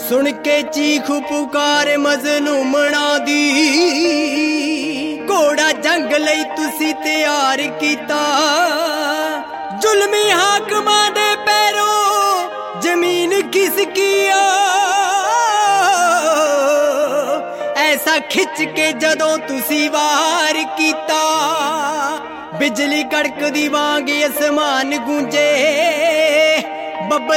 सुन के चीख पुकार मजलूमना दी घोड़ा जंग लई तुसी तैयार कीता जुल्मी हाकमां दे पैरों जमीन खिसकिया ऐसा खिच के जदों तुसी वार कीता बिजली कड़कदी वांग आसमान गूंजे बब्बर